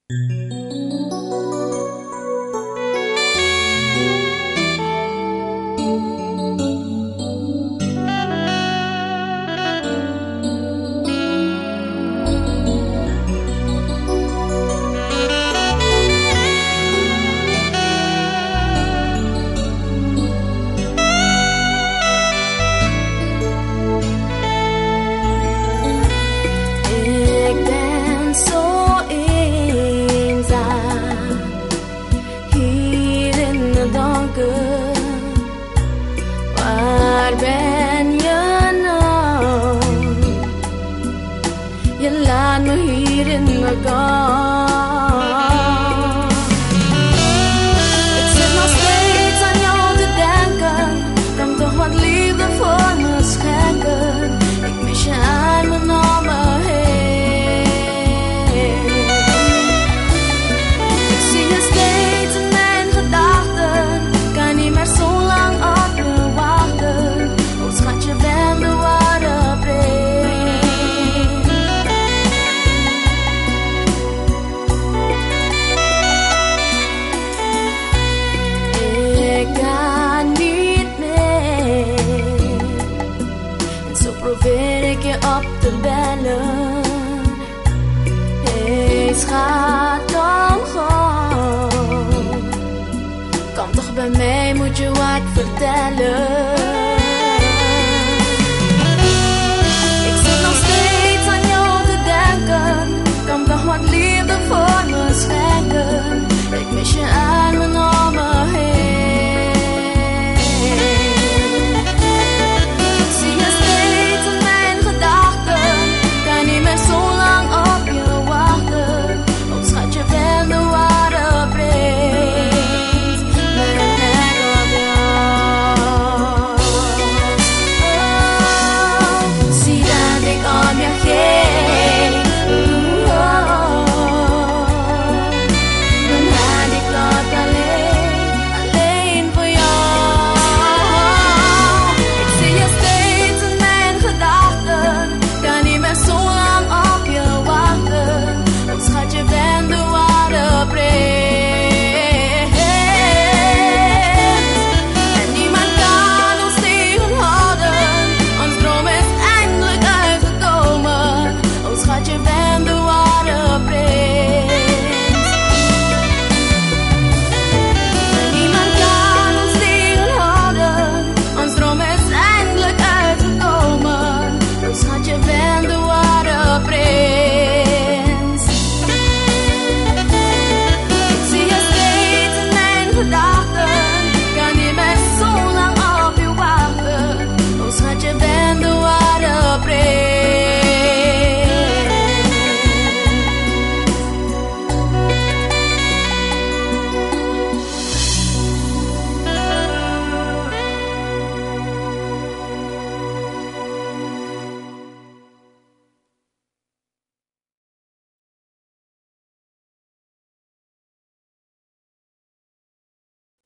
Waar ben je nou? Je laat me hier in de kou. Ik zit nog steeds aan jou te denken. Kan toch wat liefde voor me schenken. Ik mis je aan me om me heen. Ik zie je steeds in mijn gedachten. Kan niet meer zo lang op je wachten. Oh schatje, ben de ware brein. Ik kan niet meer. En zo probeer ik je op te bellen. Hey schat, kom gewoon. Kom toch bij mij, moet je wat vertellen.